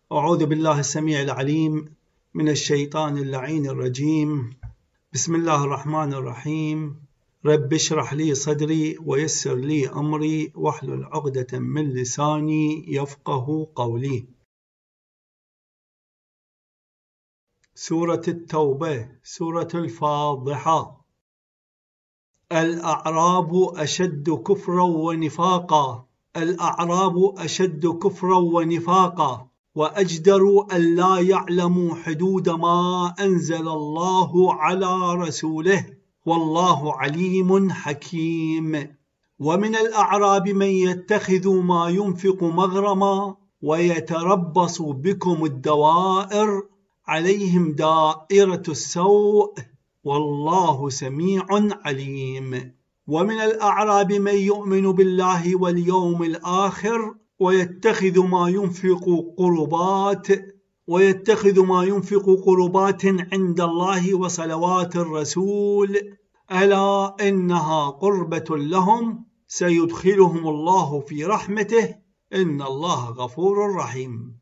أعوذ بالله السميع العليم من الشيطان اللعين الرجيم. بسم الله الرحمن الرحيم. رب اشرح لي صدري ويسر لي أمري واحلل عقدة من لساني يفقه قولي. سورة التوبة، سورة الفاضحة. الأعراب أشد كفرا ونفاقا، الأعراب أشد كفرا ونفاقا وأجدروا أن لا يعلموا حدود ما أنزل الله على رسوله والله عليم حكيم. ومن الأعراب من يتخذ ما ينفق مغرما ويتربص بكم الدوائر عليهم دائرة السوء والله سميع عليم. ومن الأعراب من يؤمن بالله واليوم الآخر ويتخذ ما ينفق قربات عند الله وصلوات الرسول ألا إنها قربة لهم سيدخلهم الله في رحمته إن الله غفور رحيم.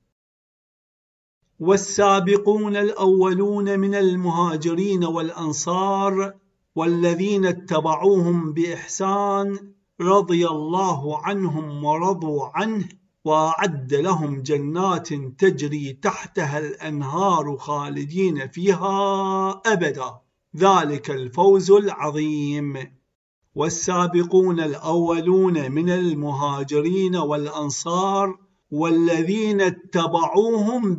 والسابقون الأولون من المهاجرين والأنصار والذين اتبعوهم بإحسان رضي الله عنهم ورضوا عنه وأعد لهم جنات تجري تحتها الأنهار خالدين فيها أبدا ذلك الفوز العظيم. والسابقون الأولون من المهاجرين والأنصار والذين اتبعوهم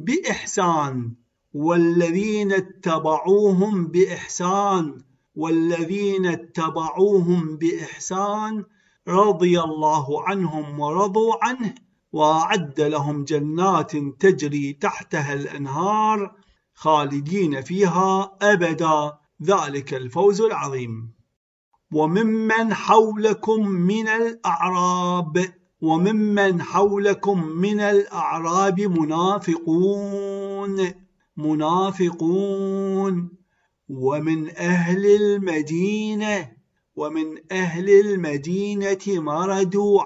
بإحسان رضي الله عنهم ورضوا عنه وأعد لهم جنات تجري تحتها الأنهار خالدين فيها أبدا ذلك الفوز العظيم. وممن حولكم من الأعراب منافقون ومن أهل المدينة مردوا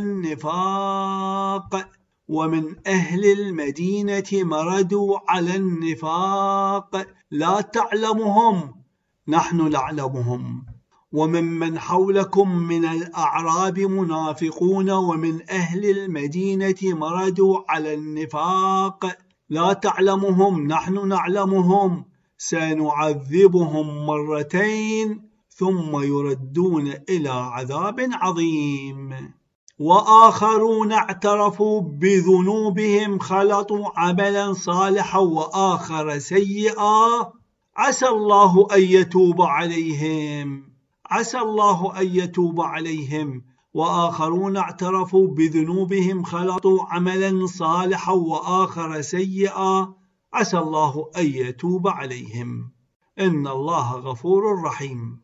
على النفاق لا تعلمهم نحن نعلمهم. وممن حولكم من الأعراب منافقون ومن أهل المدينة مردوا على النفاق لا تعلمهم نحن نعلمهم سنعذبهم مرتين ثم يردون إلى عذاب عظيم. وآخرون اعترفوا بذنوبهم خلطوا عملا صالحا وآخر سيئا عسى الله أن يتوب عليهم. وآخرون اعترفوا بذنوبهم خلطوا عملا صالحا وآخر سيئا عسى الله أن يتوب عليهم إن الله غفور رحيم.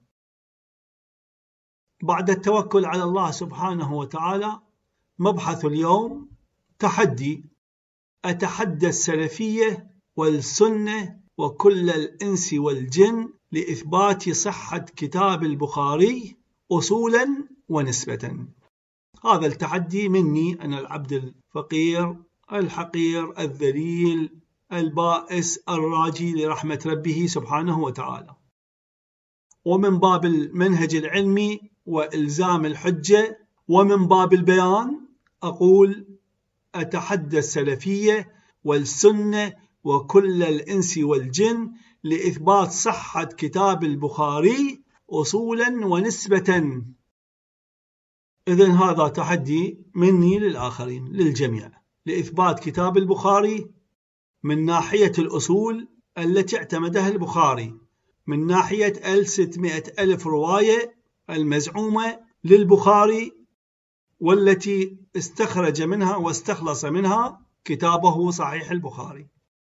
بعد التوكل على الله سبحانه وتعالى، مبحث اليوم تحدي. أتحدى السلفية والسنة وكل الإنس والجن لإثبات صحة كتاب البخاري أصولا ونسبة. هذا التحدي مني أنا العبد الفقير الحقير الذليل البائس الراجي لرحمة ربه سبحانه وتعالى. ومن باب المنهج العلمي وإلزام الحجة ومن باب البيان أقول أتحدى السلفية والسنة وكل الإنس والجن لإثبات صحة كتاب البخاري أصولا ونسبة. إذن هذا تحدي مني للآخرين للجميع لإثبات كتاب البخاري من ناحية الأصول التي اعتمدها البخاري، من ناحية 600,000 رواية المزعومة للبخاري والتي استخرج منها واستخلص منها كتابه صحيح البخاري.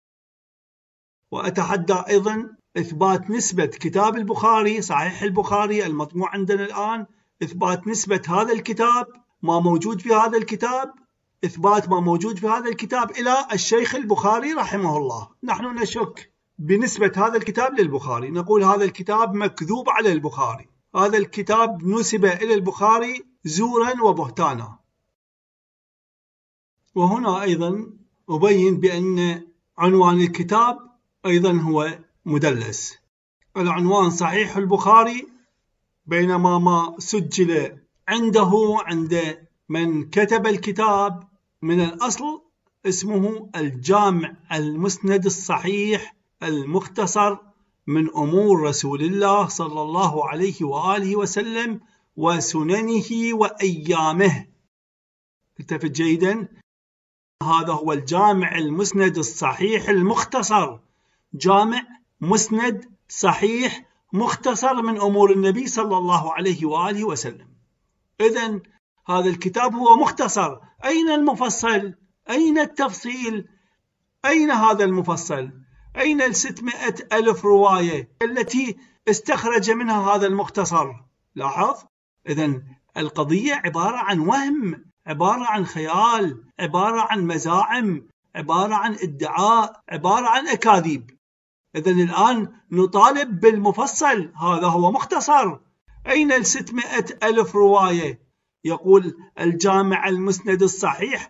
وأتحدى أيضا إثبات نسبة كتاب البخاري صحيح البخاري المطبوع عندنا الآن، إثبات نسبة هذا الكتاب ما موجود في هذا الكتاب، إثبات ما موجود في هذا الكتاب إلى الشيخ البخاري رحمه الله. نحن نشك بنسبة هذا الكتاب للبخاري، نقول هذا الكتاب مكذوب على البخاري، هذا الكتاب نسب إلى البخاري زورا وبهتانا. وهنا أيضا أبين بأن عنوان الكتاب أيضا هو مدلس. العنوان صحيح البخاري، بينما ما سجل عند من كتب الكتاب من الأصل اسمه الجامع المسند الصحيح المختصر من أمور رسول الله صلى الله عليه وآله وسلم وسننه وأيامه. التفت جيدا، هذا هو الجامع المسند الصحيح المختصر، جامع مسند صحيح مختصر من أمور النبي صلى الله عليه وآله وسلم. إذن هذا الكتاب هو مختصر. أين المفصل؟ أين التفصيل؟ أين هذا المفصل؟ أين 600,000 رواية التي استخرج منها هذا المختصر؟ لاحظ، إذن القضية عبارة عن وهم، عبارة عن خيال، عبارة عن مزاعم، عبارة عن ادعاء، عبارة عن أكاذيب. إذن الآن نطالب بالمفصل، هذا هو مختصر. أين 600,000 رواية؟ يقول الجامع المسند الصحيح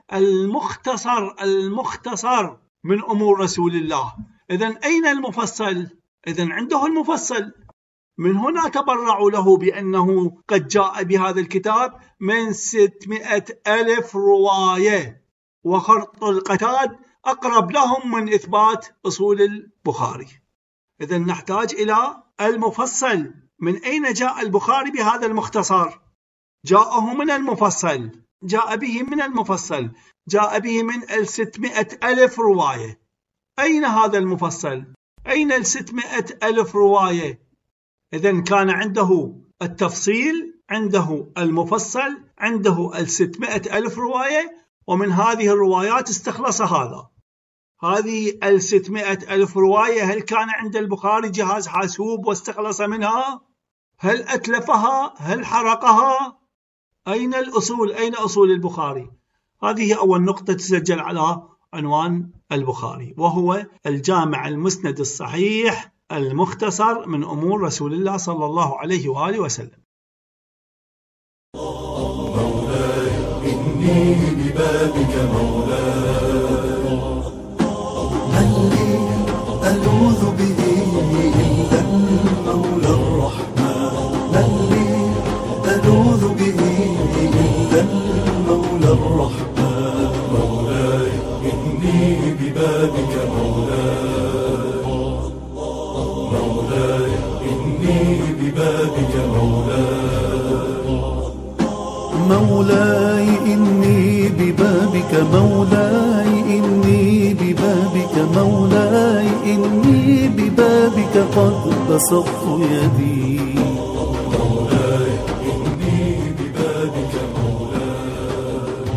المختصر من أمور رسول الله. إذن أين المفصل؟ إذن عنده المفصل. من هنا تبرعوا له بأنه قد جاء بهذا الكتاب من 600,000 رواية، وخرط القتاد أقرب لهم من إثبات أصول البخاري. إذن نحتاج إلى المفصل. من أين جاء البخاري بهذا المختصر؟ جاءه من المفصل، جاء به من المفصل، جاء به من 600,000 رواية. أين هذا المفصل؟ أين 600,000 رواية؟ إذن كان عنده التفصيل، عنده المفصل، عنده 600,000 رواية، ومن هذه الروايات استخلص هذا. هذه 600,000 رواية هل كان عند البخاري جهاز حاسوب واستخلص منها؟ هل أتلفها؟ هل حرقها؟ أين الأصول؟ أين أصول البخاري؟ هذه أول نقطة تسجل على عنوان البخاري، وهو الجامع المسند الصحيح المختصر من أمور رسول الله صلى الله عليه وآله وسلم. مولاي إني ببابك مولاي، من لي ألوذ به إلا المولى الرحمن، من لي ألوذ به إلا المولى الرحمن. مولاي إني ببابك مولاي، مولاي إني ببابك مولاي، مولاي إني ببابك مولاي إني ببابك مولاي إني ببابك قد بسطت يدي، مولاي إني ببابك مولاي.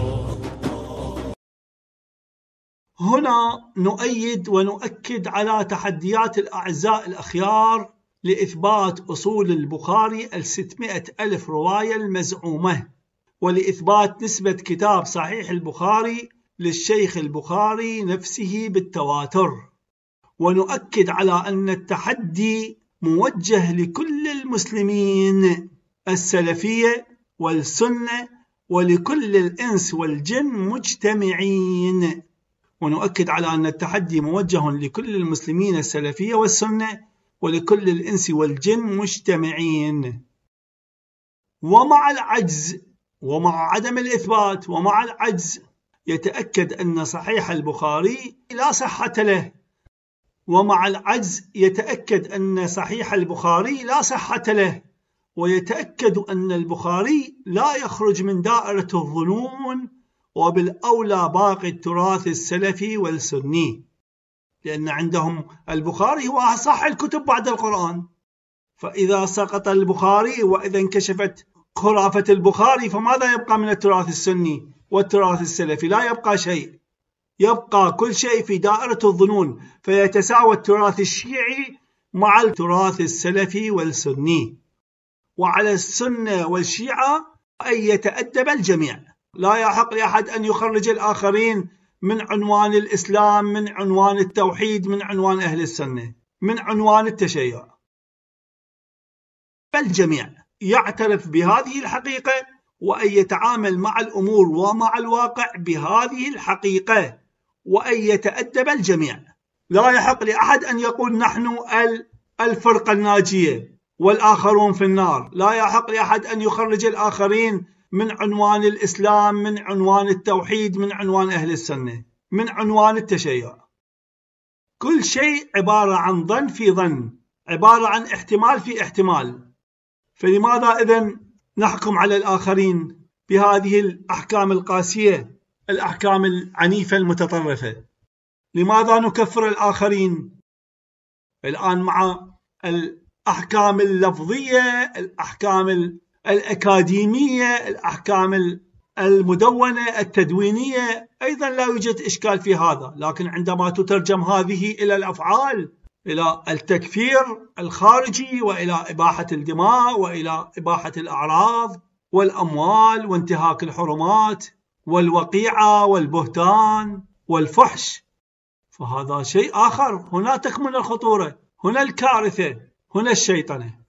هنا نؤيد ونؤكد على تحديات الأعزاء الأخيار لإثبات أصول البخاري 600,000 رواية المزعومة، ولإثبات نسبة كتاب صحيح البخاري للشيخ البخاري نفسه بالتواتر. ونؤكد على أن التحدي موجه لكل المسلمين السلفية والسنة ولكل الإنس والجن مجتمعين. ونؤكد على أن التحدي موجه لكل المسلمين السلفية والسنة ولكل الإنس والجن مجتمعين. ومع العجز ومع عدم الإثبات ومع العجز يتأكد أن صحيح البخاري لا صحة له. ومع العجز يتأكد أن صحيح البخاري لا صحة له، ويتأكد أن البخاري لا يخرج من دائرة الظنون، وبالأولى باقي التراث السلفي والسني، لأن عندهم البخاري هو أصح الكتب بعد القرآن. فإذا سقط البخاري وإذا انكشفت خرافة البخاري فماذا يبقى من التراث السني والتراث السلفي؟ لا يبقى شيء، يبقى كل شيء في دائرة الظنون، فيتساوى التراث الشيعي مع التراث السلفي والسني. وعلى السنة والشيعة أن يتأدب الجميع، لا يحق لأحد أن يخرج الآخرين من عنوان الإسلام، من عنوان التوحيد، من عنوان أهل السنة، من عنوان التشيع. فالجميع يعترف بهذه الحقيقة وأن يتعامل مع الأمور ومع الواقع بهذه الحقيقة، وأن يتأدب الجميع. لا يحق لأحد أن يقول نحن الفرقة الناجية والآخرون في النار. لا يحق لأحد أن يخرج الآخرين من عنوان الإسلام، من عنوان التوحيد، من عنوان أهل السنة، من عنوان التشيع. كل شيء عبارة عن ظن في ظن، عبارة عن احتمال في احتمال. فلماذا إذن نحكم على الآخرين بهذه الأحكام القاسية، الأحكام العنيفة المتطرفة؟ لماذا نكفر الآخرين؟ الآن مع الأحكام اللفظية، الأحكام الأكاديمية، الأحكام المدونة التدوينية، أيضا لا يوجد إشكال في هذا. لكن عندما تترجم هذه إلى الأفعال، إلى التكفير الخارجي، وإلى إباحة الدماء، وإلى إباحة الأعراض والأموال وانتهاك الحرمات والوقيعة والبهتان والفحش، فهذا شيء آخر. هنا تكمن الخطورة، هنا الكارثة، هنا الشيطنة.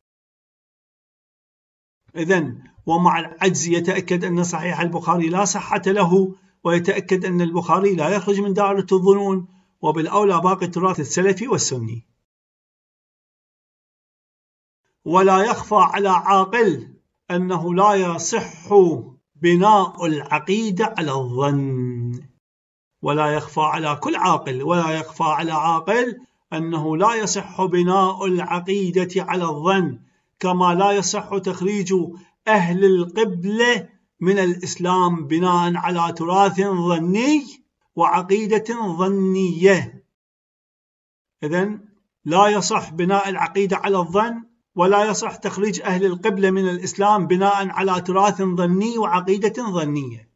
إذن ومع العجز يتأكد أن صحيح البخاري لا صحة له، ويتأكد أن البخاري لا يخرج من دائرة الظنون، وبالأولى باقي التراث السلفي والسني. ولا يخفى على عاقل أنه لا يصح بناء العقيدة على الظن. ولا يخفى على كل عاقل، ولا يخفى على عاقل أنه لا يصح بناء العقيدة على الظن، كما لا يصح تخريج أهل القبلة من الإسلام بناء على تراث ظني وعقيدة ظنية. إذن لا يصح بناء العقيدة على الظن، ولا يصح تخريج أهل القبلة من الإسلام بناء على تراث ظني وعقيدة ظنية.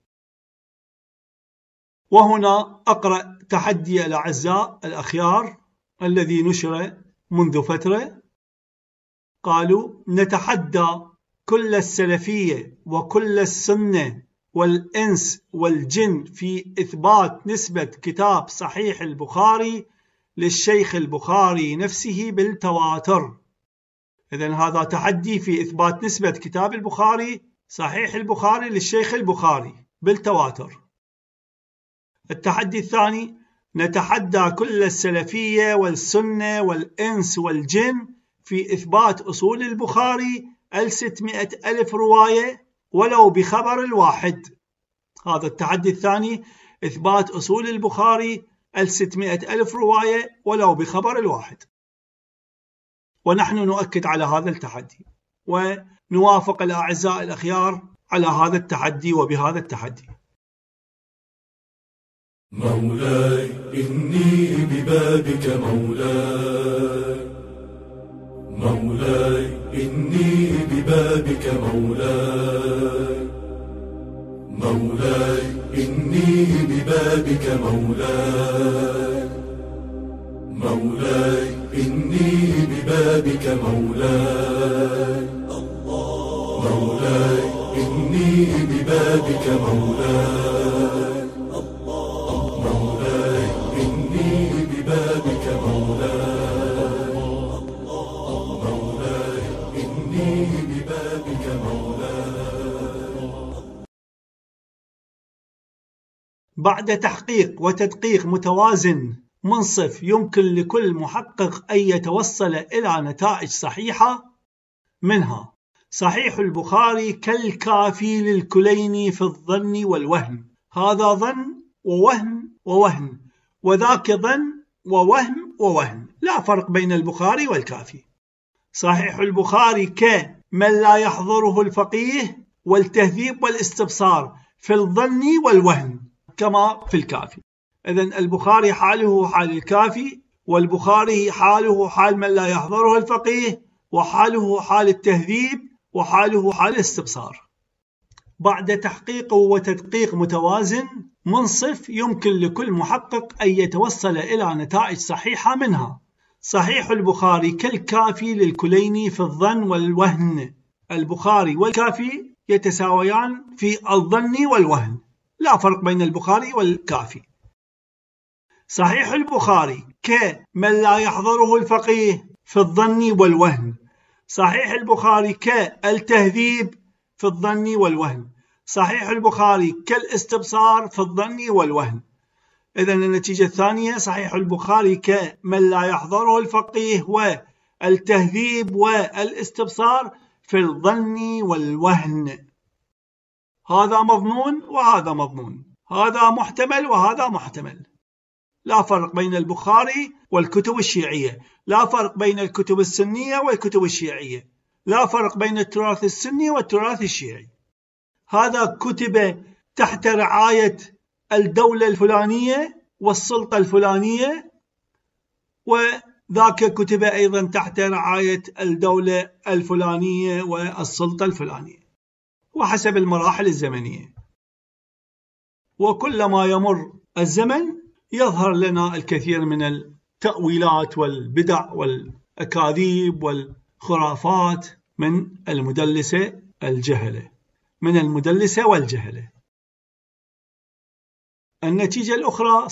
وهنا أقرأ تحدي الأعزاء الأخيار الذي نشر منذ فترة. قالوا: نتحدى كل السلفية وكل السنة والإنس والجن في إثبات نسبة كتاب صحيح البخاري للشيخ البخاري نفسه بالتواتر. إذن هذا تحدي في إثبات نسبة كتاب البخاري صحيح البخاري للشيخ البخاري بالتواتر. التحدي الثاني: نتحدى كل السلفية والسنة والإنس والجن في إثبات أصول البخاري 600,000 رواية ولو بخبر الواحد. هذا التحدي الثاني، إثبات أصول البخاري 600,000 رواية ولو بخبر الواحد. ونحن نؤكد على هذا التحدي، ونوافق الأعزاء الأخيار على هذا التحدي وبهذا التحدي. مولاي إني ببابك مولاي، مولاي إني ببابك مولاي، مولاي إني ببابك مولاي، مولاي إني ببابك مولاي، مولاي إني ببابك مولاي، مولاي إني ببابك مولاي، مولاي إني ببابك مولاي. بعد تحقيق وتدقيق متوازن منصف يمكن لكل محقق أن يتوصل إلى نتائج صحيحة، منها: صحيح البخاري كالكافي للكليني في الظن والوهن. هذا ظن ووهن ووهن، وذاك ظن ووهن ووهن، لا فرق بين البخاري والكافي. صحيح البخاري كمن لا يحضره الفقيه والتهذيب والاستبصار في الظن والوهن كما في الكافي. إذن البخاري حاله حال الكافي، والبخاري حاله حال من لا يحضره الفقيه، وحاله حال التهذيب، وحاله حال الاستبصار. بعد تحقيق وتدقيق متوازن منصف يمكن لكل محقق أن يتوصل إلى نتائج صحيحة، منها: صحيح البخاري كالكافي للكليني في الظن والوهن. البخاري والكافي يتساويان في الظن والوهن، لا فرق بين البخاري والكافي. صحيح البخاري كمن لا يحضره الفقيه في الظن والوهن. صحيح البخاري كالتهذيب في الظن والوهن. صحيح البخاري كالاستبصار في الظن والوهن. إذن النتيجة الثانية صحيح البخاري كمن لا يحضره الفقيه والتهذيب والاستبصار في الظن والوهن. هذا مضمون وهذا مضمون، هذا محتمل وهذا محتمل. لا فرق بين البخاري والكتب الشيعية، لا فرق بين الكتب السنية والكتب الشيعية، لا فرق بين التراث السني والتراث الشيعي. هذا كتب تحت رعاية الدولة الفلانية والسلطة الفلانية، وذاك كتب أيضا تحت رعاية الدولة الفلانية والسلطة الفلانية، وحسب المراحل الزمنية. وكلما يمر الزمن يظهر لنا الكثير من التأويلات والبدع والأكاذيب والخرافات من المدلسة والجهلة. النتيجة الأخرى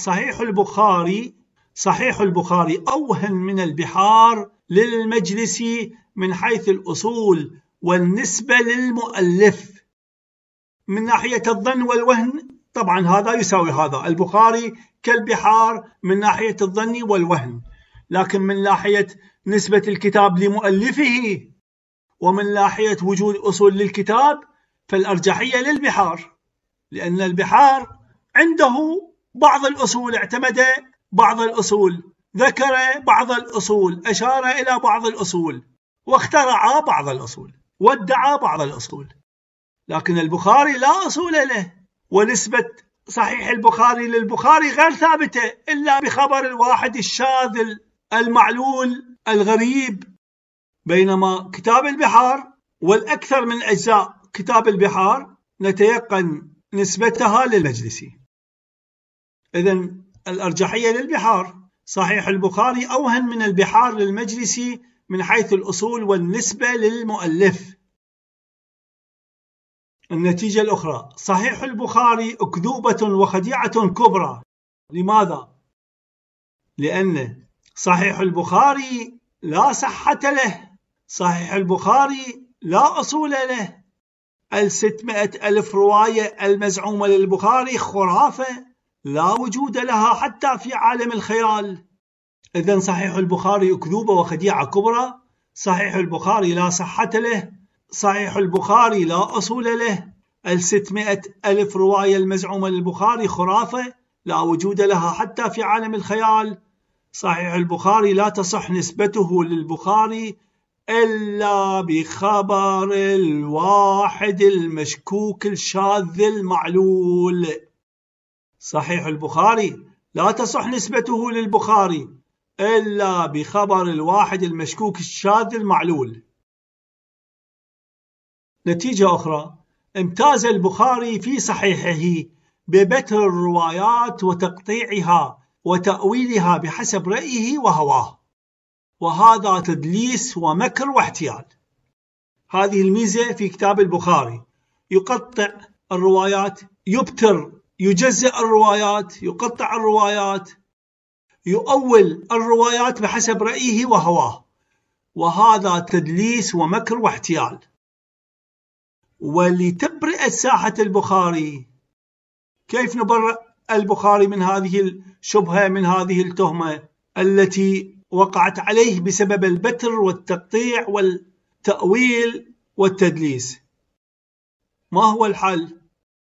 صحيح البخاري أوهن من البحار للمجلس من حيث الأصول والنسبة للمؤلف. من ناحية الظن والوهن طبعا هذا يساوي هذا، البخاري كالبحار من ناحية الظن والوهن، لكن من ناحية نسبة الكتاب لمؤلفه ومن ناحية وجود أصول للكتاب فالأرجحية للبحار، لأن البحار عنده بعض الأصول، اعتمد بعض الأصول، ذكر بعض الأصول، أشار إلى بعض الأصول، واخترع بعض الأصول، وادعى بعض الأصول. لكن البخاري لا أصول له، ونسبة صحيح البخاري للبخاري غير ثابتة إلا بخبر الواحد الشاذ المعلول الغريب. بينما كتاب البحار والأكثر من أجزاء كتاب البحار نتيقن نسبتها للمجلسي. إذن الأرجحية للبحار، صحيح البخاري أوهن من البحار للمجلسي من حيث الأصول والنسبة للمؤلف. النتيجة الأخرى صحيح البخاري أكذوبة وخديعة كبرى. لماذا؟ لأن صحيح البخاري لا صحة له، صحيح البخاري لا أصول له. 600,000 رواية المزعومة للبخاري خرافة لا وجود لها حتى في عالم الخيال. إذن صحيح البخاري أكذوبة وخديعة كبرى، صحيح البخاري لا صحة له، صحيح البخاري لا أصول له. 600,000 رواية المزعومة للبخاري خرافة لا وجود لها حتى في عالم الخيال. صحيح البخاري لا تصح نسبته للبخاري إلا بخبر الواحد المشكوك الشاذ المعلول. صحيح البخاري لا تصح نسبته للبخاري إلا بخبر الواحد المشكوك الشاذ المعلول. نتيجة أخرى امتاز البخاري في صحيحه ببتر الروايات وتقطيعها وتأويلها بحسب رأيه وهواه، وهذا تدليس ومكر واحتيال. هذه الميزة في كتاب البخاري، يقطع الروايات، يبتر، يجزئ الروايات، يقطع الروايات، يؤول الروايات بحسب رأيه وهواه، وهذا تدليس ومكر واحتيال. ولتبرئ ساحة البخاري، كيف نبرئ البخاري من هذه الشبهة، من هذه التهمة التي وقعت عليه بسبب البتر والتقطيع والتأويل والتدليس؟ ما هو الحل؟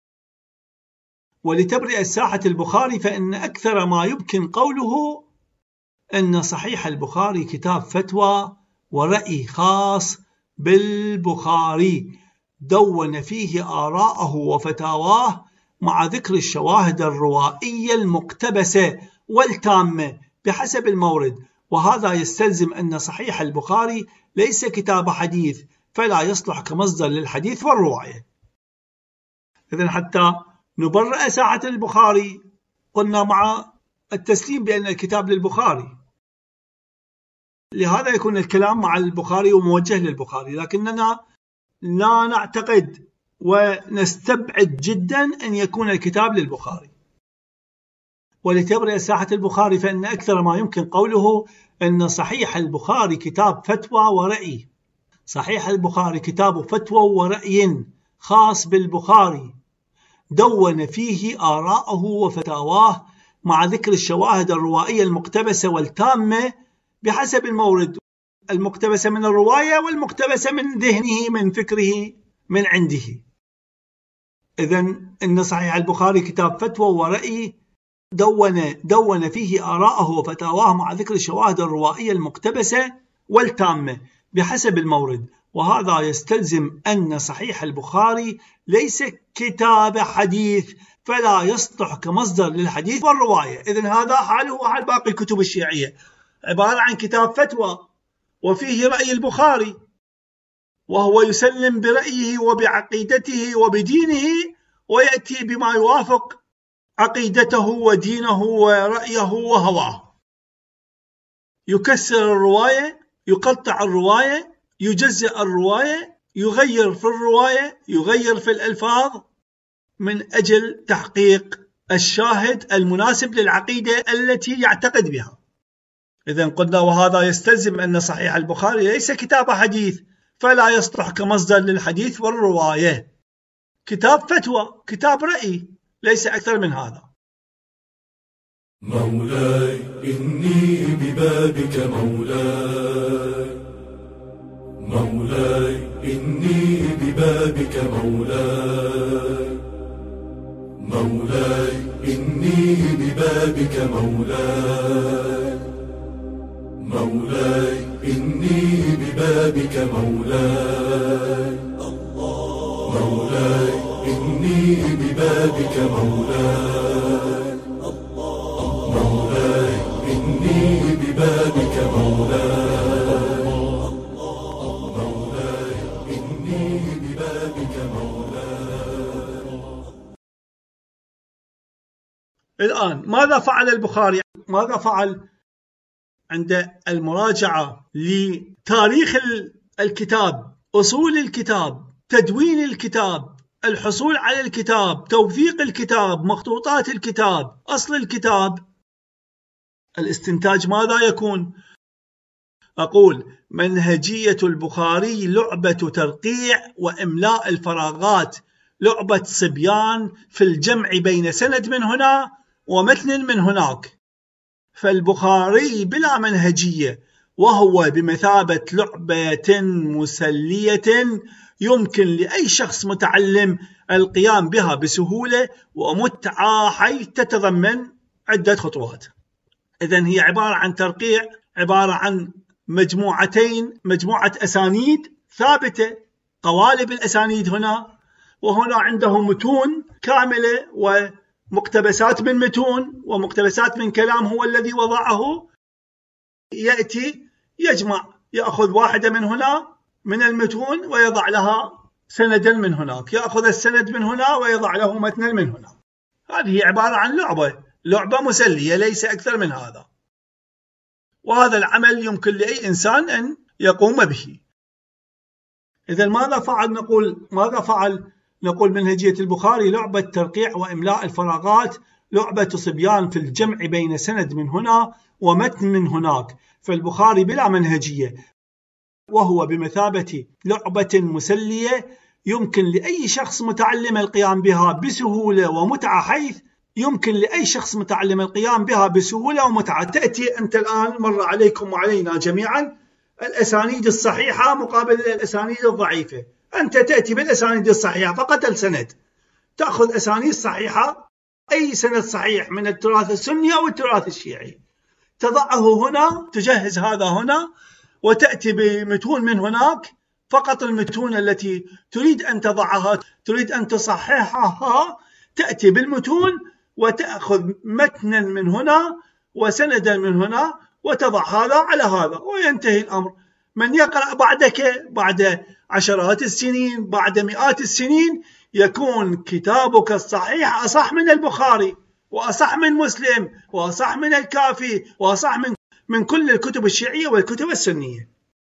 ولتبرئ ساحة البخاري فإن أكثر ما يمكن قوله أن صحيح البخاري كتاب فتوى ورأي خاص بالبخاري دون فيه آراءه وفتاواه مع ذكر الشواهد الروائية المقتبسة والتامة بحسب المورد، وهذا يستلزم أن صحيح البخاري ليس كتاب حديث فلا يصلح كمصدر للحديث والرواية. إذن حتى نبرئ ساحة البخاري قلنا مع التسليم بأن الكتاب للبخاري، لهذا يكون الكلام مع البخاري وموجه للبخاري، لكننا لا نعتقد ونستبعد جدا أن يكون الكتاب للبخاري. ولتبرئ ساحة البخاري فإن أكثر ما يمكن قوله أن صحيح البخاري كتاب فتوى ورأي. صحيح البخاري كتاب فتوى ورأي خاص بالبخاري دون فيه آراءه وفتاواه مع ذكر الشواهد الروائية المقتبسة والتامة بحسب المورد، المقتبسة من الرواية والمقتبسة من ذهنه، من فكره، من عنده. إذن إن صحيح البخاري كتاب فتوى ورأي دون فيه آراءه وفتاواه مع ذكر الشواهد الروائية المقتبسة والتامة بحسب المورد، وهذا يستلزم أن صحيح البخاري ليس كتاب حديث فلا يصلح كمصدر للحديث والرواية. إذن هذا حاله وحال باقي الكتب الشيعية، عبارة عن كتاب فتوى وفيه رأي البخاري، وهو يسلم برأيه وبعقيدته وبدينه، ويأتي بما يوافق عقيدته ودينه ورأيه وهواه، يكسر الرواية، يقطع الرواية، يجزئ الرواية، يغير في الرواية، يغير في الألفاظ من أجل تحقيق الشاهد المناسب للعقيدة التي يعتقد بها. إذن قلنا وهذا يستلزم أن صحيح البخاري ليس كتاب حديث فلا يصلح كمصدر للحديث والرواية، كتاب فتوى، كتاب رأي، ليس أكثر من هذا. مولاي إني ببابك مولاي، مولاي إني ببابك مولاي، مولاي إني ببابك مولاي، مولاي إني ببابك مولاي، مولاي إني ببابك مولاي، مولاي إني ببابك مولاي، مولاي إني ببابك مولاي. الآن ماذا فعل البخاري؟ ماذا فعل عند المراجعة لتاريخ الكتاب، أصول الكتاب، تدوين الكتاب، الحصول على الكتاب، توثيق الكتاب، مخطوطات الكتاب، أصل الكتاب؟ الاستنتاج ماذا يكون؟ أقول منهجية البخاري لعبة ترقيع وإملاء الفراغات، لعبة صبيان في الجمع بين سند من هنا ومتن من هناك. فالبخاري بلا منهجية، وهو بمثابة لعبة مسلية يمكن لأي شخص متعلم القيام بها بسهولة ومتعة، حيث تتضمن عدة خطوات. إذن هي عبارة عن ترقيع، عبارة عن مجموعة أسانيد ثابتة، قوالب الأسانيد هنا، وهنا عنده متون كاملة ومقتبسات من متون ومقتبسات من كلام هو الذي وضعه. يأتي يجمع، يأخذ واحدة من هنا من المتون ويضع لها سندا من هناك، يأخذ السند من هنا ويضع له متنا من هنا. هذه عبارة عن لعبة مسلية، ليس أكثر من هذا. وهذا العمل يمكن لأي إنسان أن يقوم به. إذا ماذا فعل؟ نقول منهجية البخاري لعبة ترقيع وإملاء الفراغات، لعبة صبيان في الجمع بين سند من هنا ومتن من هناك. فالبخاري بلا منهجية، وهو بمثابة لعبة مسلية يمكن لأي شخص متعلم القيام بها بسهولة ومتعة، حيث يمكن لأي شخص متعلم القيام بها بسهولة ومتعة. تأتي أنت الآن، مر عليكم وعلينا جميعا، الأسانيد الصحيحة مقابل الأسانيد الضعيفة. أنت تأتي بالأسانيد الصحيحة فقط السند، تأخذ أسانيد صحيحة، أي سند صحيح من التراث السني أو التراث الشيعي، تضعه هنا، تجهز هذا هنا، وتأتي بمتون من هناك، فقط المتون التي تريد أن تضعها، تريد أن تصححها، تأتي بالمتون وتأخذ متنا من هنا وسندا من هنا وتضع هذا على هذا، وينتهي الأمر. من يقرأ بعدك بعد عشرات السنين، بعد مئات السنين، يكون كتابك الصحيح أصح من البخاري، وأصح من مسلم، وأصح من الكافي، وأصح من كل الكتب الشيعية والكتب السنية.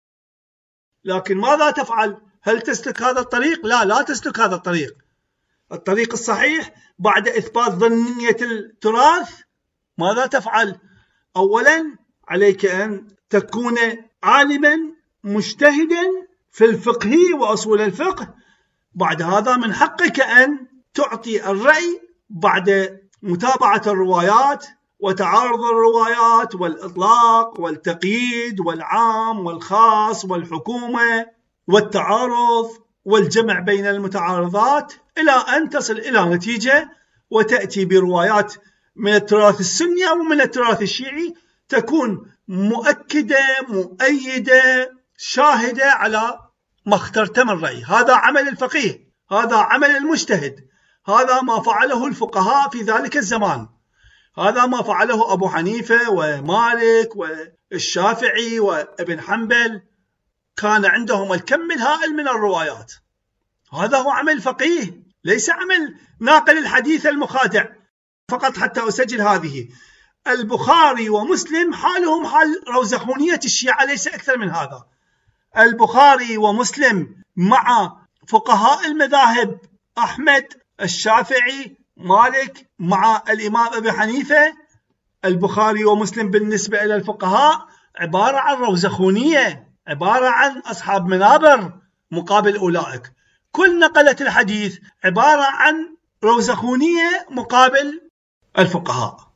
لكن ماذا تفعل؟ هل تسلك هذا الطريق؟ لا تسلك هذا الطريق. الطريق الصحيح بعد إثبات ظنية التراث ماذا تفعل؟ أولا عليك أن تكون عالما مجتهدا في الفقه وأصول الفقه. بعد هذا من حقك أن تعطي الرأي بعد متابعة الروايات وتعارض الروايات والإطلاق والتقييد والعام والخاص والحكومة والتعارض والجمع بين المتعارضات، إلى أن تصل إلى نتيجة وتأتي بروايات من التراث السني أو من التراث الشيعي تكون مؤكدة مؤيدة شاهدة على ما اخترت من رأي. هذا عمل الفقيه، هذا عمل المجتهد، هذا ما فعله الفقهاء في ذلك الزمان، هذا ما فعله أبو حنيفة ومالك والشافعي وابن حنبل، كان عندهم الكم الهائل من الروايات. هذا هو عمل فقيه، ليس عمل ناقل الحديث المخادع فقط حتى أسجل هذه. البخاري ومسلم حالهم حال روزخونية الشيعة، ليس أكثر من هذا. البخاري ومسلم مع فقهاء المذاهب أحمد، الشافعي، مالك، مع الإمام أبي حنيفة، البخاري ومسلم بالنسبة إلى الفقهاء عبارة عن روزخونية، عبارة عن أصحاب منابر مقابل أولئك. كل نقلة الحديث عبارة عن روزخونية مقابل الفقهاء.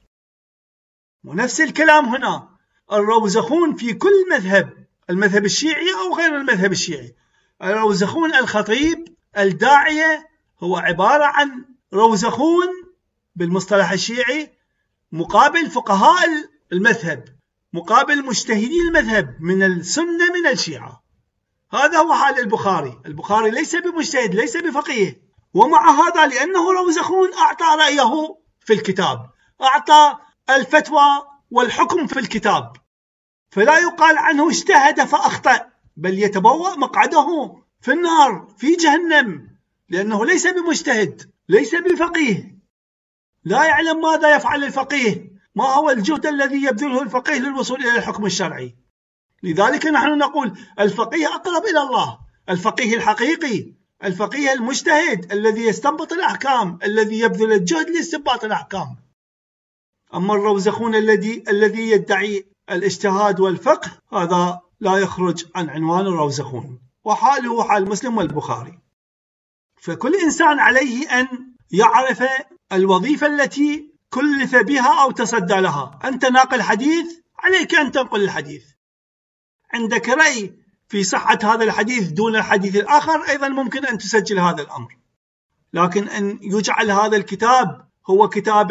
ونفس الكلام هنا، الروزخون في كل مذهب، المذهب الشيعي أو غير المذهب الشيعي، الروزخون الخطيب الداعية هو عبارة عن روزخون بالمصطلح الشيعي مقابل فقهاء المذهب، مقابل مجتهدي المذهب من السنة من الشيعة. هذا هو حال البخاري. البخاري ليس بمجتهد، ليس بفقيه، ومع هذا لأنه روزخون أعطى رأيه في الكتاب، أعطى الفتوى والحكم في الكتاب، فلا يقال عنه اجتهد فأخطأ، بل يتبوأ مقعده في النار في جهنم، لأنه ليس بمجتهد، ليس بفقيه، لا يعلم ماذا يفعل الفقيه، ما هو الجهد الذي يبذله الفقيه للوصول إلى الحكم الشرعي. لذلك نحن نقول الفقيه أقرب إلى الله، الفقيه الحقيقي، الفقيه المجتهد الذي يستنبط الأحكام، الذي يبذل الجهد لاستنباط الأحكام. أما الروزخون الذي يدعي الاجتهاد والفقه، هذا لا يخرج عن عنوان الروزخون، وحاله حال مسلم والبخاري. فكل إنسان عليه أن يعرف الوظيفة التي كلف بها أو تصدى لها. أنت ناقل حديث، عليك أن تنقل الحديث. عندك رأي في صحة هذا الحديث دون الحديث الآخر، أيضا ممكن أن تسجل هذا الأمر. لكن أن يجعل هذا الكتاب هو كتاب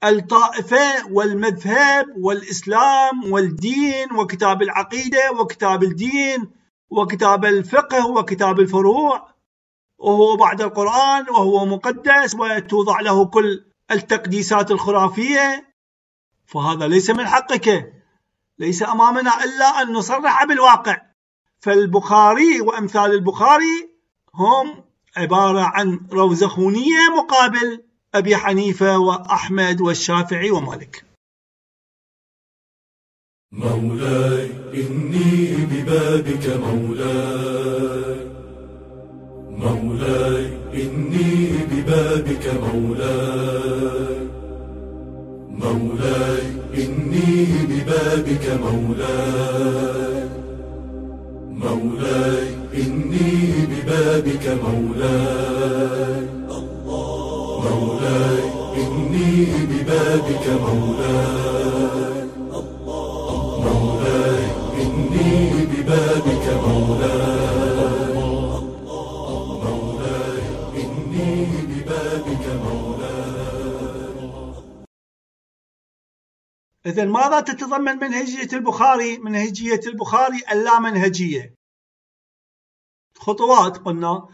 الطائفة والمذهب والإسلام والدين، وكتاب العقيدة وكتاب الدين وكتاب الفقه وكتاب الفروع، وهو بعد القرآن وهو مقدس وتوضع له كل التقديسات الخرافية، فهذا ليس من حقك. ليس أمامنا إلا أن نصرح بالواقع. فالبخاري وأمثال البخاري هم عبارة عن روزخونية مقابل أبي حنيفة وأحمد والشافعي ومالك. مولاي إني ببابك مولاي، مولاي إني ببابك مولاي، مولاي إني ببابك مولاي، مولاي إني ببابك مولاي، مولاي إني ببابك مولاي، مولاي إني ببابك مولاي، مولاي إني ببابك مولاي. إذن ماذا تتضمن منهجية البخاري؟ منهجية البخاري اللامنهجية. خطوات قلنا: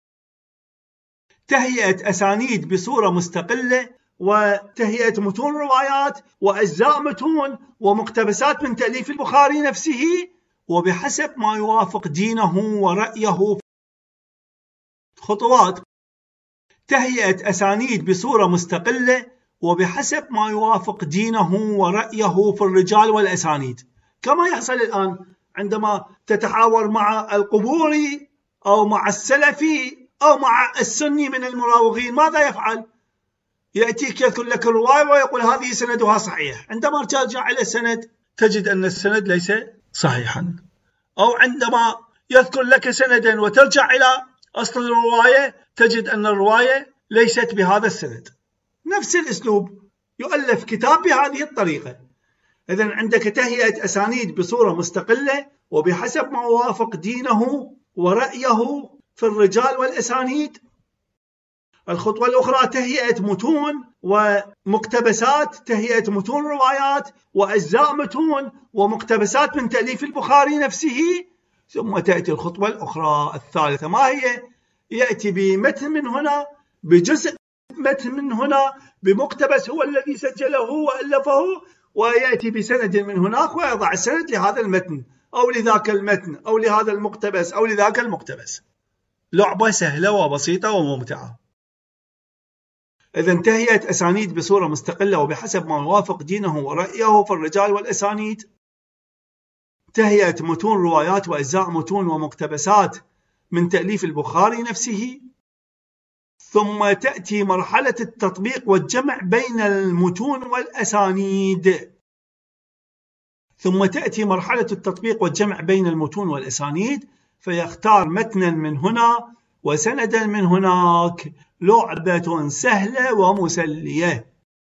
تهيئة أسانيد بصورة مستقلة، وتهيئة متون روايات وأجزاء متون ومقتبسات من تأليف البخاري نفسه، وبحسب ما يوافق دينه ورأيه. خطوات: تهيئة أسانيد بصورة مستقلة وبحسب ما يوافق دينه ورأيه في الرجال والأسانيد، كما يحصل الآن عندما تتحاور مع القبوري أو مع السلفي أو مع السني من المراوغين. ماذا يفعل؟ يأتيك يذكر لك الرواية ويقول هذه سندها صحيح، عندما ترجع إلى السند تجد أن السند ليس صحيحا، أو عندما يذكر لك سندا وترجع إلى أصل الرواية تجد أن الرواية ليست بهذا السند. نفس الأسلوب يؤلف كتاب بهذه الطريقة. إذن عندك تهيئة أسانيد بصورة مستقلة وبحسب ما وافق دينه ورأيه في الرجال والأسانيد. الخطوة الأخرى تهيئة متون ومقتبسات، تهيئة متون روايات وأجزاء متون ومقتبسات من تأليف البخاري نفسه. ثم تأتي الخطوة الأخرى الثالثة، ما هي؟ يأتي بمتن من هنا، بجزء متن من هنا، بمقتبس هو الذي سجله وألفه، ويأتي بسند من هناك ويضع السند لهذا المتن أو لذاك المتن أو لهذا المقتبس أو لذاك المقتبس. لعبة سهلة وبسيطة وممتعة. إذن تهيئة أسانيد بصورة مستقلة وبحسب ما يوافق دينه ورأيه في الرجال والأسانيد. تهيئة متون روايات وأجزاء متون ومقتبسات من تأليف البخاري نفسه. ثم تأتي مرحلة التطبيق والجمع بين المتون والأسانيد. فيختار متنا من هنا وسندا من هناك. لعبة سهلة ومسلية.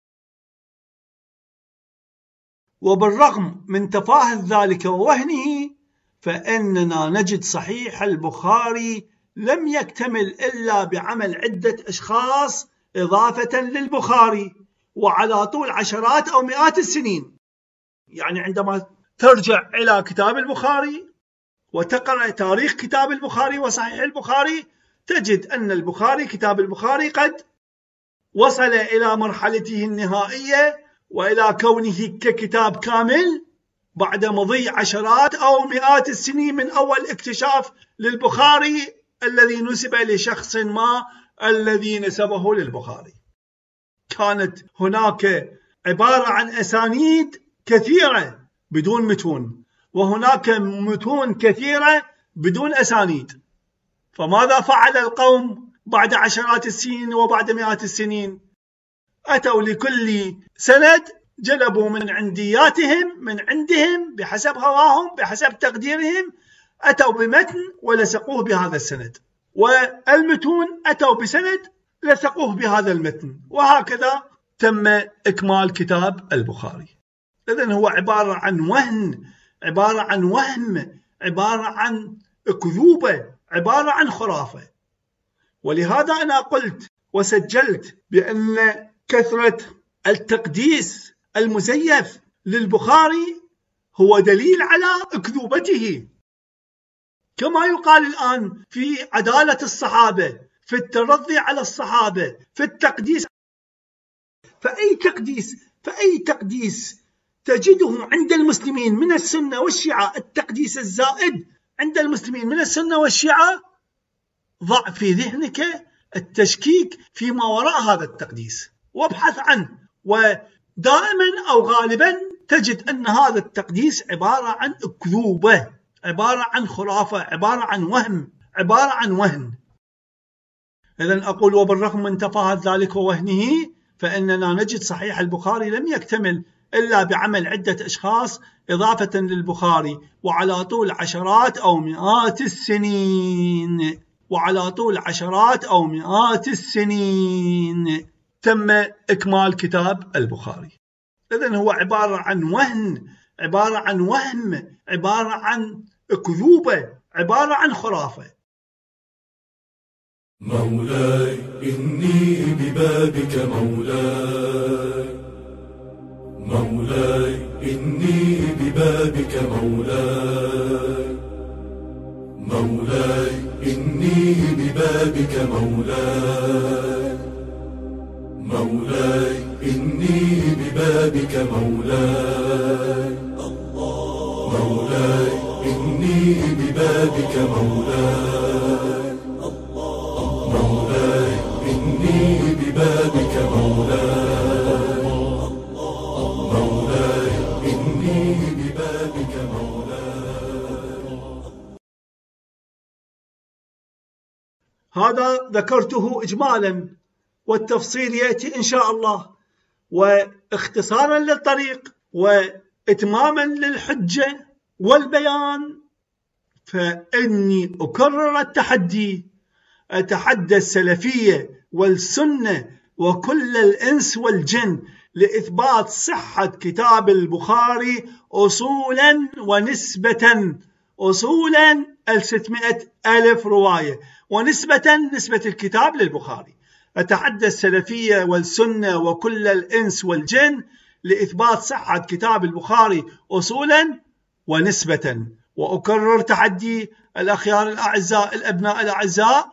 وبالرغم من تفاهة ذلك ووهنه، فإننا نجد صحيح البخاري لم يكتمل إلا بعمل عدة أشخاص إضافة للبخاري، وعلى طول عشرات أو مئات السنين. يعني عندما ترجع إلى كتاب البخاري وتقرأ تاريخ كتاب البخاري وصحيح البخاري، تجد أن كتاب البخاري قد وصل إلى مرحلته النهائية وإلى كونه ككتاب كامل بعد مضي عشرات أو مئات السنين من أول اكتشاف للبخاري الذي نسب لشخص ما الذي نسبه للبخاري. كانت هناك عبارة عن أسانيد كثيرة بدون متون، وهناك متون كثيرة بدون أسانيد. فماذا فعل القوم بعد عشرات السنين وبعد مئات السنين؟ أتوا لكل سند جلبوا من عندياتهم من عندهم بحسب هواهم بحسب تقديرهم، أتوا بمتن ولصقوه بهذا السند، والمتون أتوا بسند لصقوه بهذا المتن، وهكذا تم إكمال كتاب البخاري. إذن هو عبارة عن وهن، عبارة عن وهم، عبارة عن أكذوبة، عبارة عن خرافة. ولهذا أنا قلت وسجلت بأن كثرة التقديس المزيف للبخاري هو دليل على أكذوبته، كما يقال الآن في عدالة الصحابة، في الترضي على الصحابة، في التقديس. فأي تقديس تجده عند المسلمين من السنة والشيعة، التقديس الزائد عند المسلمين من السنة والشيعة، ضع في ذهنك التشكيك فيما وراء هذا التقديس وابحث عنه، ودائما أو غالبا تجد أن هذا التقديس عبارة عن أكذوبة، عبارة عن خرافة، عبارة عن وهم، عبارة عن وهن. إذن أقول وبالرغم من تفاهة ذلك ووهنه، فإننا نجد صحيح البخاري لم يكتمل إلا بعمل عدة أشخاص إضافة للبخاري، وعلى طول عشرات أو مئات السنين تم إكمال كتاب البخاري. إذن هو عبارة عن وهن، عبارة عن وهم، عبارة عن أكذوبة، عبارة عن خرافة. مولاي إني ببابك مولاي، مولاي إني ببابك مولاي، مولاي إني ببابك مولاي، مولاي إني ببابك مولاي، مولاي إني ببابك مولاي، مولاي إني ببابك مولاي، مولاي إني ببابك مولاي. هذا ذكرته إجمالا، والتفصيل يأتي إن شاء الله. واختصارا للطريق وإتماما للحجة والبيان، فإني أكرر التحدي، أتحدى السلفية والسنة وكل الإنس والجن لإثبات صحة كتاب البخاري أصولا ونسبة. أصولا 600,000 رواية، ونسبة نسبة الكتاب للبخاري. أتحدى السلفية والسنة وكل الإنس والجن لإثبات صحة كتاب البخاري أصولا ونسبة. وأكرر تحدي الأخيار الأعزاء، الأبناء الأعزاء،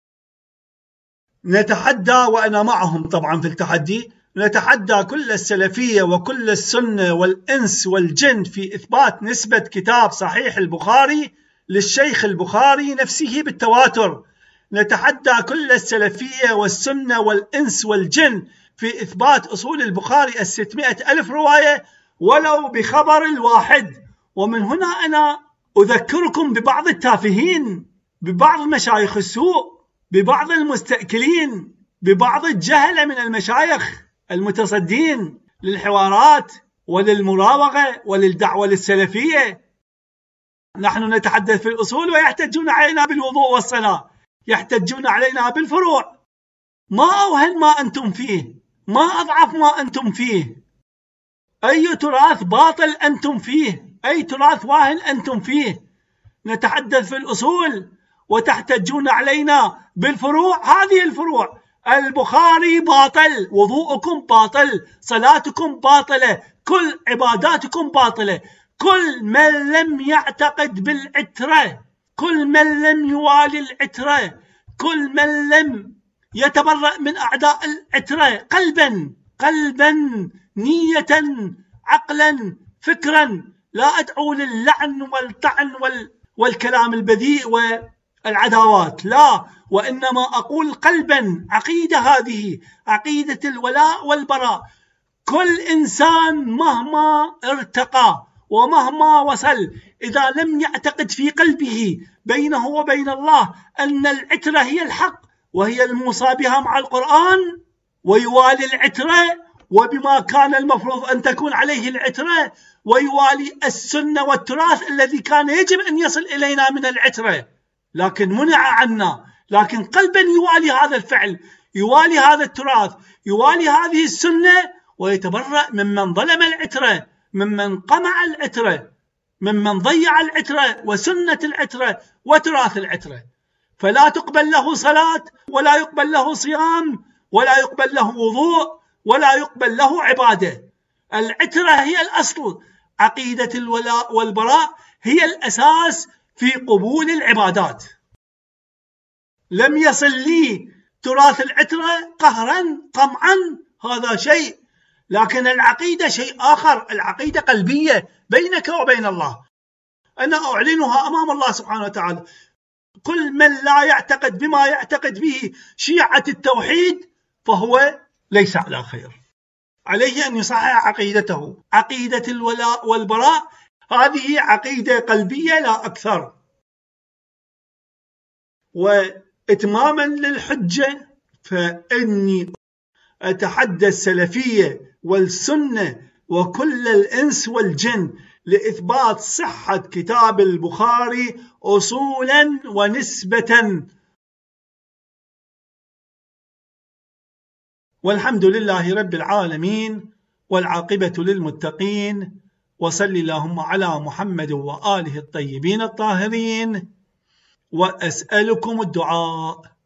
نتحدى وأنا معهم طبعا في التحدي، نتحدى كل السلفية وكل السنة والإنس والجن في إثبات نسبة كتاب صحيح البخاري للشيخ البخاري نفسه بالتواتر. نتحدى كل السلفية والسنة والإنس والجن في إثبات أصول البخاري 600,000 رواية ولو بخبر الواحد. ومن هنا أنا أذكركم ببعض التافهين، ببعض مشايخ السوء، ببعض المستأكلين، ببعض الجهلة من المشايخ المتصدين للحوارات وللمراوغة وللدعوة للسلفية. نحن نتحدث في الأصول ويحتجون علينا بالوضوء والصلاة، يحتجون علينا بالفروع. ما أوهن ما أنتم فيه، ما أضعف ما أنتم فيه. أي تراث باطل أنتم فيه، أي تراث واهن أنتم فيه. نتحدث في الأصول وتحتجون علينا بالفروع. هذه الفروع: البخاري باطل، وضوءكم باطل، صلاتكم باطلة، كل عباداتكم باطلة. كل من لم يعتقد بالعترة، كل من لم يوالي العترة، كل من لم يتبرأ من أعداء العترة قلبا نية عقلا فكرا. لا أدعو للعن والطعن والكلام البذيء والعداوات، لا، وإنما أقول قلبا. عقيدة، هذه عقيدة الولاء والبراء. كل إنسان مهما ارتقى ومهما وصل، إذا لم يعتقد في قلبه بينه وبين الله أن العترة هي الحق وهي الموصى بها مع القرآن، ويوالي العترة وبما كان المفروض أن تكون عليه العترة، ويوالي السنة والتراث الذي كان يجب أن يصل إلينا من العترة لكن منع عنا، لكن قلبا يوالي هذا الفعل، يوالي هذا التراث، يوالي هذه السنة، ويتبرأ ممن ظلم العترة، ممن قمع العترة، ممن ضيع العترة وسنة العترة وتراث العترة. فلا تقبل له صلاة، ولا يقبل له صيام، ولا يقبل له وضوء، ولا يقبل له عبادة. العترة هي الأصل. عقيدة الولاء والبراء هي الأساس في قبول العبادات. لم يصل لي تراث العترة قهرا قمعا، هذا شيء، لكن العقيدة شيء آخر. العقيدة قلبية بينك وبين الله، أنا أعلنها أمام الله سبحانه وتعالى. كل من لا يعتقد بما يعتقد به شيعة التوحيد فهو ليس على خير، عليه أن يصحح عقيدته. عقيدة الولاء والبراء هذه عقيدة قلبية لا أكثر. وإتماما للحجة، فإني أتحدى السلفية والسنة وكل الإنس والجن لإثبات صحة كتاب البخاري أصولا ونسبة. والحمد لله رب العالمين، والعاقبة للمتقين، وصل اللهم على محمد وآله الطيبين الطاهرين، وأسألكم الدعاء.